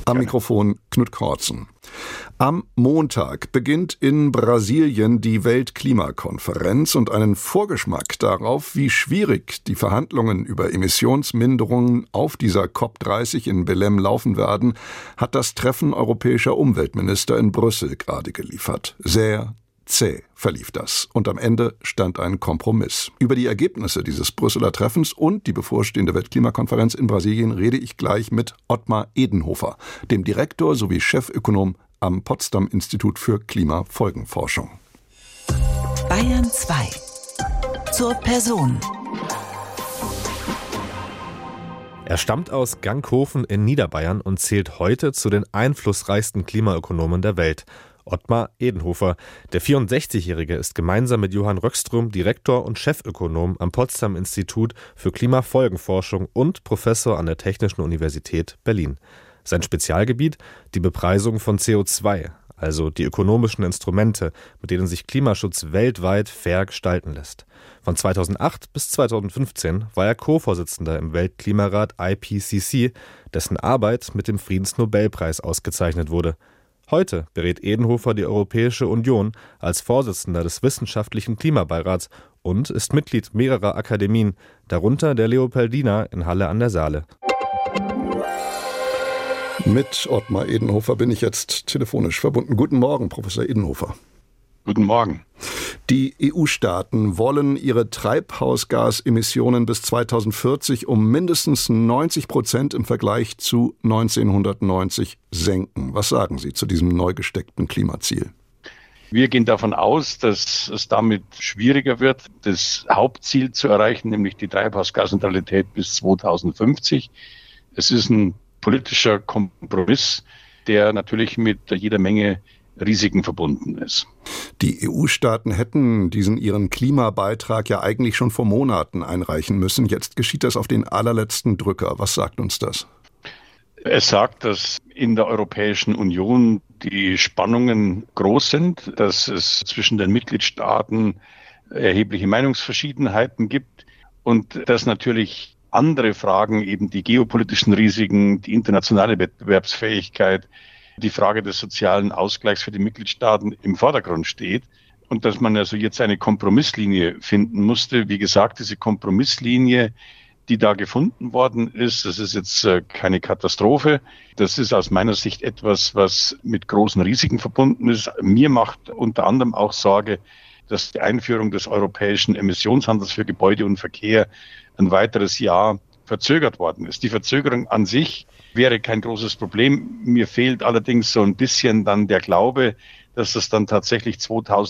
Am Mikrofon Knut Kortzen. Am Montag beginnt in Brasilien die Weltklimakonferenz und einen Vorgeschmack darauf, wie schwierig die Verhandlungen über Emissionsminderungen auf dieser COP30 in Belém laufen werden, hat das Treffen europäischer Umweltminister in Brüssel gerade geliefert. Sehr zäh verlief das. Und am Ende stand ein Kompromiss. Über die Ergebnisse dieses Brüsseler Treffens und die bevorstehende Weltklimakonferenz in Brasilien rede ich gleich mit Ottmar Edenhofer, dem Direktor sowie Chefökonom am Potsdam-Institut für Klimafolgenforschung. Bayern 2. Zur Person. Er stammt aus Ganghofen in Niederbayern und zählt heute zu den einflussreichsten Klimaökonomen der Welt. Ottmar Edenhofer. Der 64-Jährige ist gemeinsam mit Johann Röckström Direktor und Chefökonom am Potsdam-Institut für Klimafolgenforschung und Professor an der Technischen Universität Berlin. Sein Spezialgebiet: die Bepreisung von CO2, also die ökonomischen Instrumente, mit denen sich Klimaschutz weltweit fair gestalten lässt. Von 2008 bis 2015 war er Co-Vorsitzender im Weltklimarat IPCC, dessen Arbeit mit dem Friedensnobelpreis ausgezeichnet wurde. Heute berät Edenhofer die Europäische Union als Vorsitzender des Wissenschaftlichen Klimabeirats und ist Mitglied mehrerer Akademien, darunter der Leopoldina in Halle an der Saale. Mit Ottmar Edenhofer bin ich jetzt telefonisch verbunden. Guten Morgen, Professor Edenhofer. Guten Morgen. Die EU-Staaten wollen ihre Treibhausgasemissionen bis 2040 um mindestens 90% im Vergleich zu 1990 senken. Was sagen Sie zu diesem neu gesteckten Klimaziel? Wir gehen davon aus, dass es damit schwieriger wird, das Hauptziel zu erreichen, nämlich die Treibhausgasneutralität bis 2050. Es ist ein politischer Kompromiss, der natürlich mit jeder Menge Risiken verbunden ist. Die EU-Staaten hätten ihren Klimabeitrag ja eigentlich schon vor Monaten einreichen müssen. Jetzt geschieht das auf den allerletzten Drücker. Was sagt uns das? Es sagt, dass in der Europäischen Union die Spannungen groß sind, dass es zwischen den Mitgliedstaaten erhebliche Meinungsverschiedenheiten gibt und dass natürlich andere Fragen, eben die geopolitischen Risiken, die internationale Wettbewerbsfähigkeit, die Frage des sozialen Ausgleichs für die Mitgliedstaaten im Vordergrund steht und dass man also jetzt eine Kompromisslinie finden musste. Wie gesagt, diese Kompromisslinie, die da gefunden worden ist, das ist jetzt keine Katastrophe. Das ist aus meiner Sicht etwas, was mit großen Risiken verbunden ist. Mir macht unter anderem auch Sorge, dass die Einführung des europäischen Emissionshandels für Gebäude und Verkehr ein weiteres Jahr verzögert worden ist. Die Verzögerung an sich wäre kein großes Problem. Mir fehlt allerdings so ein bisschen dann der Glaube, dass das dann tatsächlich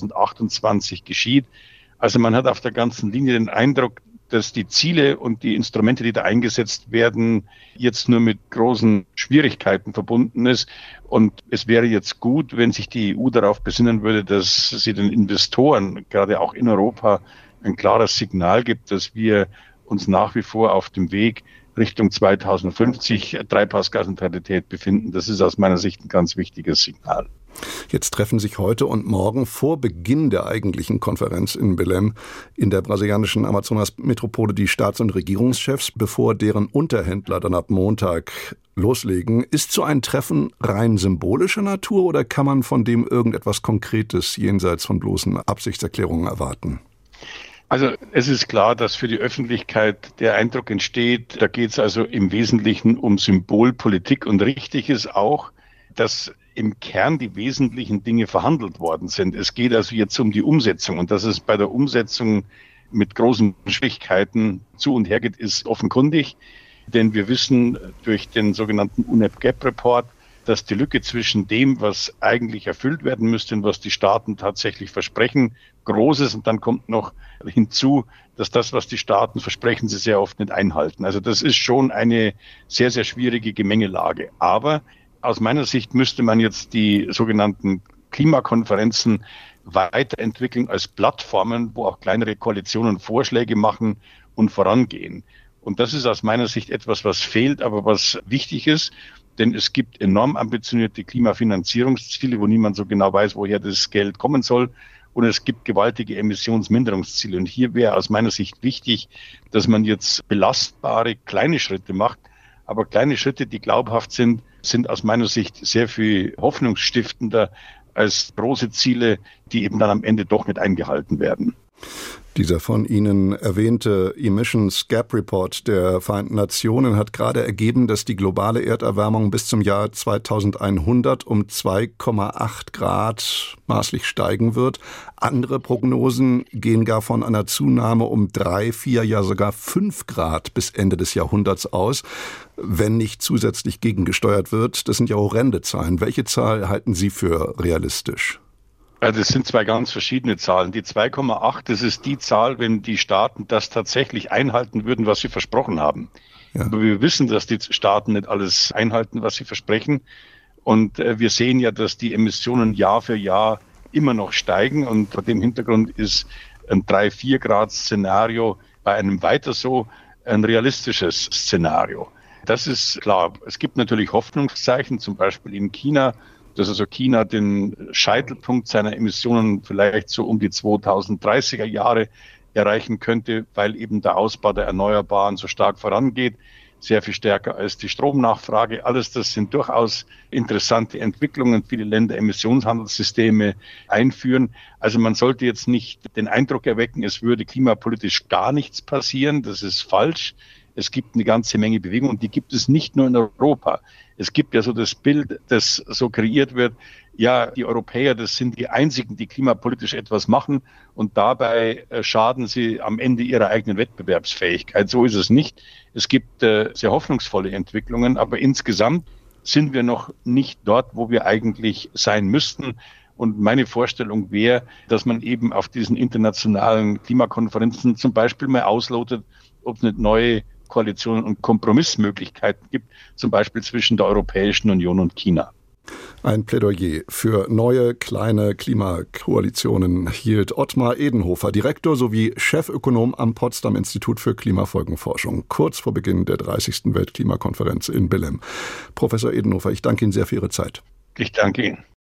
2028 geschieht. Also man hat auf der ganzen Linie den Eindruck, dass die Ziele und die Instrumente, die da eingesetzt werden, jetzt nur mit großen Schwierigkeiten verbunden ist. Und es wäre jetzt gut, wenn sich die EU darauf besinnen würde, dass sie den Investoren, gerade auch in Europa, ein klares Signal gibt, dass wir uns nach wie vor auf dem Weg Richtung 2050 Treibhausgasneutralität befinden. Das ist aus meiner Sicht ein ganz wichtiges Signal. Jetzt treffen sich heute und morgen vor Beginn der eigentlichen Konferenz in Belém in der brasilianischen Amazonas-Metropole die Staats- und Regierungschefs, bevor deren Unterhändler dann ab Montag loslegen. Ist so ein Treffen rein symbolischer Natur oder kann man von dem irgendetwas Konkretes jenseits von bloßen Absichtserklärungen erwarten? Also es ist klar, dass für die Öffentlichkeit der Eindruck entsteht, da geht es also im Wesentlichen um Symbolpolitik und richtig ist auch, dass im Kern die wesentlichen Dinge verhandelt worden sind. Es geht also jetzt um die Umsetzung und dass es bei der Umsetzung mit großen Schwierigkeiten zu und her geht, ist offenkundig, denn wir wissen durch den sogenannten UNEP-GAP-Report, dass die Lücke zwischen dem, was eigentlich erfüllt werden müsste und was die Staaten tatsächlich versprechen, groß ist. Und dann kommt noch hinzu, dass das, was die Staaten versprechen, sie sehr oft nicht einhalten. Also das ist schon eine sehr, sehr schwierige Gemengelage. Aber aus meiner Sicht müsste man jetzt die sogenannten Klimakonferenzen weiterentwickeln als Plattformen, wo auch kleinere Koalitionen Vorschläge machen und vorangehen. Und das ist aus meiner Sicht etwas, was fehlt, aber was wichtig ist. Denn es gibt enorm ambitionierte Klimafinanzierungsziele, wo niemand so genau weiß, woher das Geld kommen soll. Und es gibt gewaltige Emissionsminderungsziele. Und hier wäre aus meiner Sicht wichtig, dass man jetzt belastbare kleine Schritte macht, aber kleine Schritte, die glaubhaft sind, sind aus meiner Sicht sehr viel hoffnungsstiftender als große Ziele, die eben dann am Ende doch nicht eingehalten werden. Dieser von Ihnen erwähnte Emissions Gap Report der Vereinten Nationen hat gerade ergeben, dass die globale Erderwärmung bis zum Jahr 2100 um 2,8 Grad maßlich steigen wird. Andere Prognosen gehen gar von einer Zunahme um 3, 4, ja sogar 5 Grad bis Ende des Jahrhunderts aus, wenn nicht zusätzlich gegengesteuert wird. Das sind ja horrende Zahlen. Welche Zahl halten Sie für realistisch? Das sind zwei ganz verschiedene Zahlen. Die 2,8, das ist die Zahl, wenn die Staaten das tatsächlich einhalten würden, was sie versprochen haben. Ja. Aber wir wissen, dass die Staaten nicht alles einhalten, was sie versprechen. Und wir sehen ja, dass die Emissionen Jahr für Jahr immer noch steigen. Und vor dem Hintergrund ist ein 3-4 Grad Szenario bei einem weiter so ein realistisches Szenario. Das ist klar. Es gibt natürlich Hoffnungszeichen, zum Beispiel in China, dass also China den Scheitelpunkt seiner Emissionen vielleicht so um die 2030er Jahre erreichen könnte, weil eben der Ausbau der Erneuerbaren so stark vorangeht, sehr viel stärker als die Stromnachfrage. Alles das sind durchaus interessante Entwicklungen. Viele Länder Emissionshandelssysteme einführen. Also man sollte jetzt nicht den Eindruck erwecken, es würde klimapolitisch gar nichts passieren. Das ist falsch. Es gibt eine ganze Menge Bewegung und die gibt es nicht nur in Europa. Es gibt ja so das Bild, das so kreiert wird, ja, die Europäer, das sind die einzigen, die klimapolitisch etwas machen und dabei schaden sie am Ende ihrer eigenen Wettbewerbsfähigkeit. So ist es nicht. Es gibt sehr hoffnungsvolle Entwicklungen, aber insgesamt sind wir noch nicht dort, wo wir eigentlich sein müssten. Und meine Vorstellung wäre, dass man eben auf diesen internationalen Klimakonferenzen zum Beispiel mal auslotet, ob es nicht neue Koalitionen und Kompromissmöglichkeiten gibt, zum Beispiel zwischen der Europäischen Union und China. Ein Plädoyer für neue kleine Klimakoalitionen hielt Ottmar Edenhofer, Direktor sowie Chefökonom am Potsdam Institut für Klimafolgenforschung, kurz vor Beginn der 30. Weltklimakonferenz in Belém. Professor Edenhofer, ich danke Ihnen sehr für Ihre Zeit. Ich danke Ihnen.